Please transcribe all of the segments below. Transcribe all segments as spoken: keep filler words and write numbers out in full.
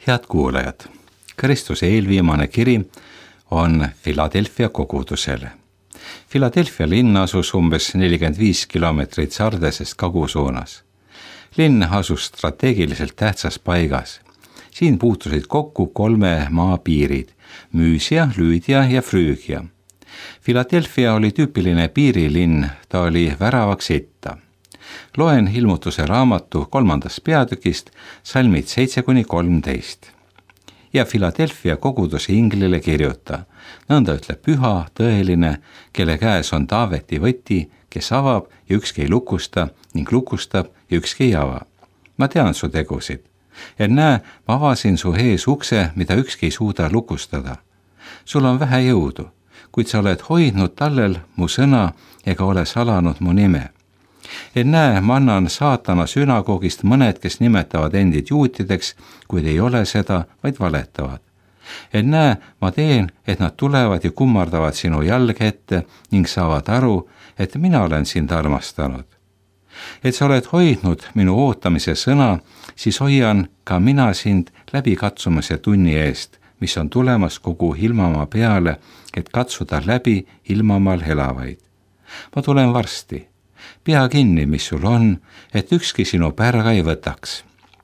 Head kuulajad, Kristuse eelviimane kiri on Philadelphia kogudusele. Philadelphia linn asus umbes nelikümmend viis kilomeetrit Sardesest kagusuunas. Linn asus strateegiliselt tähtsas paigas. Siin puutusid kokku kolme maa piirid, Müüsia, Lüüdia ja Früügia. Philadelphia oli tüüpiline piirilinn, ta oli väravaks itta. Loen ilmutuse raamatu kolmandast peatükist salmid seitse kuni kolmteist. Ja Philadelphia koguduse inglile kirjuta, nõnda ütleb püha, tõeline, kelle käes on Taaveti võti, kes avab ja ükski ei lukusta ning lukustab ja ükski ei ava. Ma tean su tegusid. Ja näe, ma avasin su ees ukse, mida ükski ei suuda lukustada. Sul on vähe jõudu, kuid sa oled hoidnud tallel mu sõna ega ole salanud mu nime. Et näe, ma annan saatana sünagoogist mõned, kes nimetavad endid juutideks, kuid ei ole seda, vaid valetavad. Et näe, ma teen, et nad tulevad ja kummardavad sinu jalge ette ning saavad aru, et mina olen sind armastanud. Et sa oled hoidnud minu ootamise sõna, siis hoian ka mina sind läbi katsumise tunni eest, mis on tulemas kogu ilmamaa peale, et katsuda läbi ilmamaal elavaid. Ma tulen varsti. Pea kinni, mis sul on, et ükski sinu pärga ei võtaks.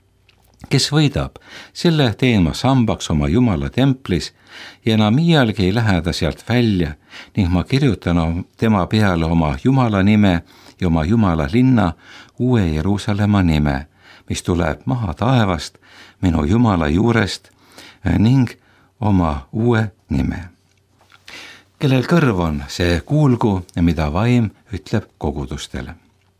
Kes võidab, selle teen ma sambaks oma Jumala templis ja enam iialgi ei lähe ta sealt välja ning ma kirjutan tema peale oma Jumala nime ja oma Jumala linna uue Jeruusalemma nime, mis tuleb maha taevast minu Jumala juurest ning oma uue nime. Kellel kõrv on, see kuulgu, mida vaim ütleb kogudustele.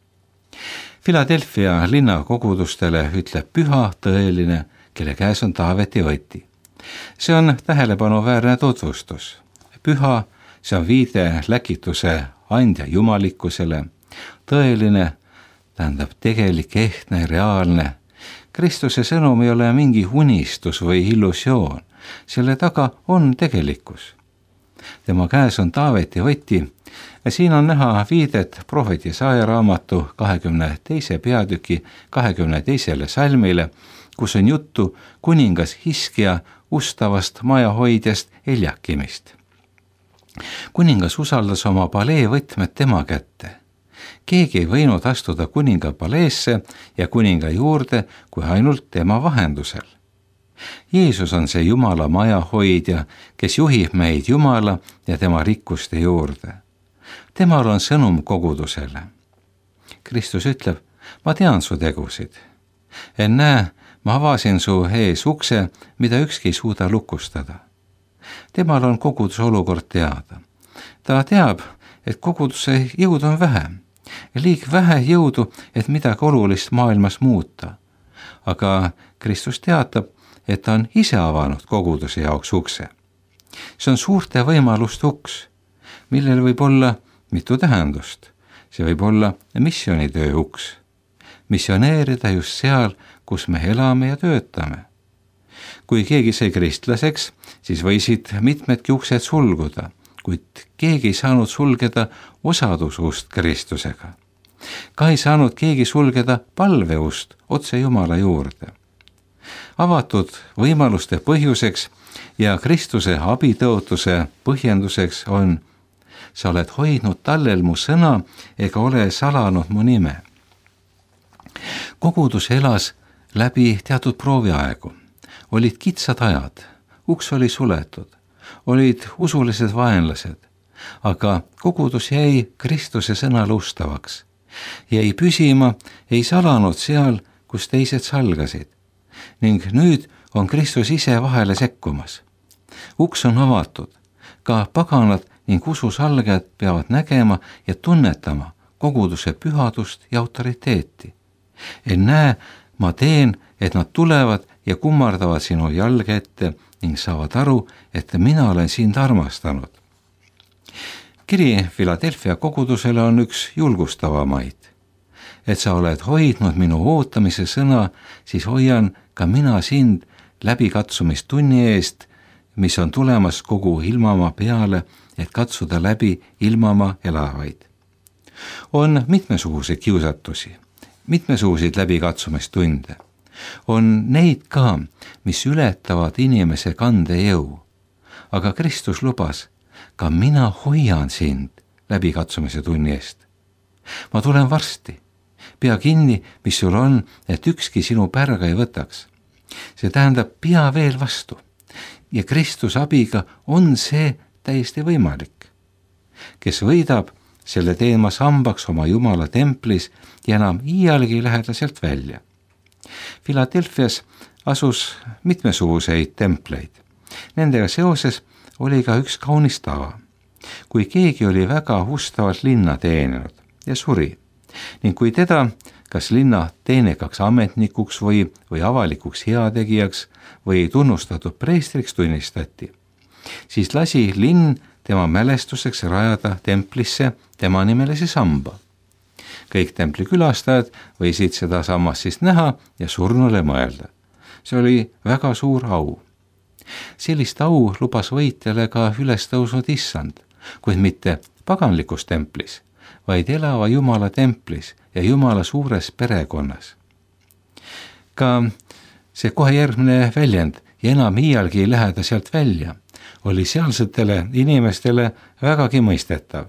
Philadelphia linna kogudustele ütleb püha, tõeline, kelle käes on Taaveti võti. See on tähelepanuväärne tutvustus. Püha, see on viide läkituse andja jumalikkusele. Tõeline tähendab tegelik, ehtne, reaalne. Kristuse sõnum ei ole mingi unistus või illusioon. Selle taga on tegelikkus. Tema käes on Taaveti võti ja siin on näha viidet prohvet Jesaja raamatu kahekümne teise peatüki kahekümne teisele salmile, kus on juttu kuningas Hiskia ustavast majahoidjast Eljakimist. Kuningas usaldas oma palee võtmed tema kätte. Keegi ei võinud astuda kuninga paleesse ja kuninga juurde kui ainult tema vahendusel. Jeesus on see Jumala maja hoidja, kes juhib meid Jumala ja tema rikkuste juurde. Temal on sõnum kogudusele. Kristus ütleb, ma tean su tegusid. En näe, ma avasin su ees ukse, mida ükski ei suuda lukustada. Temal on koguduse olukord teada. Ta teab, et koguduse jõud on vähe. Liig vähe jõudu, et midagi olulist maailmas muuta. Aga Kristus teatab, et ta on ise avanud koguduse jaoks ukse. See on suurte võimaluste uks, millel võib olla mitu tähendust. See võib olla missioonitöö uks. Missioneerida just seal, kus me elame ja töötame. Kui keegi sai kristlaseks, siis võisid mitmedki uksed sulguda, kuid keegi ei saanud sulgeda osadusust Kristusega. Ka ei saanud keegi sulgeda palveust otse Jumala juurde. Avatud võimaluste põhjuseks ja Kristuse abitõotuse põhjenduseks on, sa oled hoidnud tallel mu sõna ega ole salanud mu nime. Kogudus elas läbi teatud prooviaegu. Olid kitsad ajad, uks oli suletud, olid usulised vaenlased, aga kogudus jäi Kristuse sõnale ustavaks. Jäi püsima, ei salanud seal, kus teised salgasid. Ning nüüd on Kristus ise vahele sekkumas. Uks on avatud. Ka paganad ning ususalgajad peavad nägema ja tunnetama koguduse pühadust ja autoriteeti. En näe, ma teen, et nad tulevad ja kummardavad sinu jalge ette ning saavad aru, et mina olen sind armastanud. Kiri Philadelphia kogudusele on üks julgustavamaid. Et sa oled hoidnud minu ootamise sõna, siis hoian ka mina sind läbi katsumistunni eest, mis on tulemas kogu ilmamaa peale, et katsuda läbi ilmamaa elavaid. On mitmesuguseid kiusatusi, mitmesuguseid läbikatsumistunde. on neid ka, mis ületavad inimese kandejõu. Aga Kristus lubas, ka mina hoian sind läbikatsumise tunni eest. Ma tulen varsti. Pea kinni, mis sul on, et ükski sinu pärga ei võtaks. See tähendab, pea veel vastu. Ja Kristuse abiga on see täiesti võimalik. Kes võidab, selle teen ma sambaks oma Jumala templis ja enam iialgi ei lähe ta sealt välja. Philadelphias asus mitmesuguseid templeid. Nendega seoses oli ka üks kaunis tava. Kui keegi oli väga ustavalt linna teeninud ja suri, ning kui teda kas linna teenekaks ametnikuks või, või avalikuks heategijaks või tunnustatud preestriks tunnistati, siis lasi linn tema mälestuseks rajada templisse tema nimelise samba. Kõik templi külastajad võisid seda sammast siis näha ja surnule mõelda. See oli väga suur au. Sellist au lubas võitjale ka üles tõusnud issand, kuid mitte paganlikus templis, vaid elava Jumala templis ja Jumala suures perekonnas. Ka see kohe järgmine väljend ja enam iialgi ei lähe ta sealt välja, oli sealsetele inimestele vägagi mõistetav.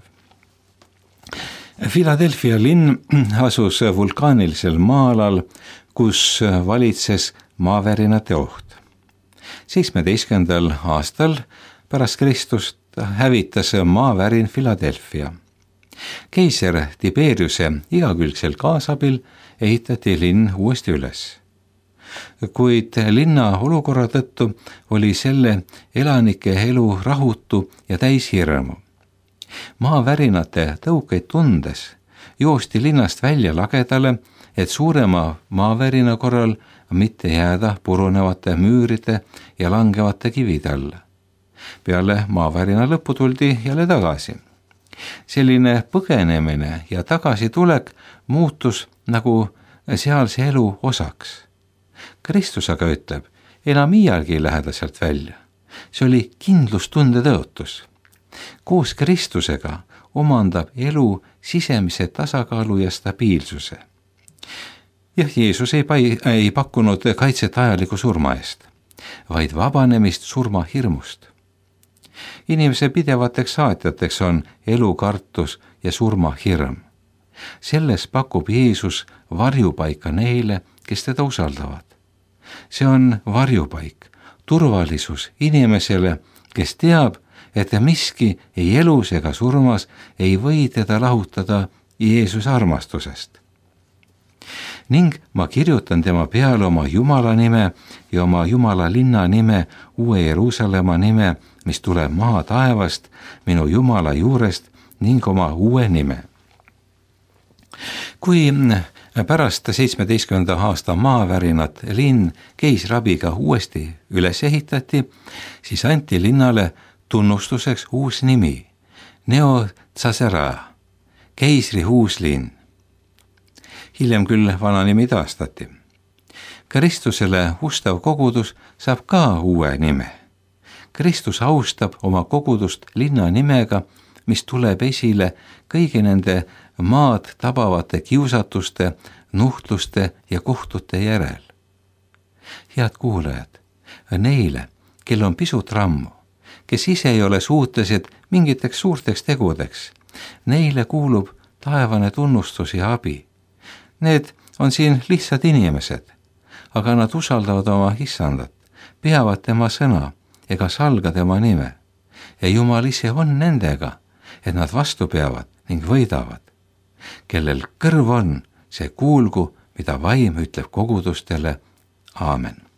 Philadelphia linn asus vulkaanilisel maa-alal, kus valitses maavärinate oht. seitsmeteistkümnendal aastal pärast Kristust hävitas maavärin Philadelphia. Keiser Tiberiuse igakülgsel kaasabil ehitati linn uuesti üles. Kuid linna olukorra tõttu oli selle elanike elu rahutu ja täis hirmu. Maavärinate tõukeid tundes joosti linnast välja lagedale, et suurema maavärina korral mitte jääda purunevate müüride ja langevate kivide alla. Peale maavärina lõppu tuldi jälle tagasi. Selline põgenemine ja tagasitulek muutus nagu sealse elu osaks. Kristus aga ütleb, enam iialgi ei lähe ta sealt välja. See oli kindlustunde tõotus. Koos Kristusega omandab elu sisemise tasakaalu ja stabiilsuse. Jah, Jeesus ei, pai, ei pakkunud kaitset ajaliku surma eest, vaid vabanemist surma hirmust. Inimese pidevateks saatjateks on elukartus ja surma hirm. Selles pakub Jeesus varjupaika neile, kes teda usaldavad. See on varjupaik, turvalisus inimesele, kes teab, et miski ei elus ega surmas ei või teda lahutada Jeesuse armastusest. Ning ma kirjutan tema peale oma Jumala nime ja oma Jumala linna nime, Uue Jeruusalemma nime, mis tuleb maa taevast, minu Jumala juurest, ning oma uue nime. Kui pärast seitsmeteistkümnenda aasta maavärinat linn keisrabiga uuesti üles ehitati, siis anti linnale tunnustuseks uus nimi, Neo Tsasera, keisri uus linn. Hiljem küll vana nimi taastati. Kristusele ustav kogudus saab ka uue nime. Kristus austab oma kogudust linna nimega, mis tuleb esile kõigi nende maad tabavate kiusatuste, nuhtluste ja kohtute järel. Head kuulajad, neile, kel on pisut rammu, kes ise ei ole suutelised mingiteks suurteks tegudeks, neile kuulub taevane tunnustus ja abi. Need on siin lihtsad inimesed, aga nad usaldavad oma issandat, peavad tema sõna ega salga tema nime. Ja Jumal ise on nendega, et nad vastu peavad ning võidavad. Kellel kõrv on, see kuulgu, mida vaim ütleb kogudustele. Aamen.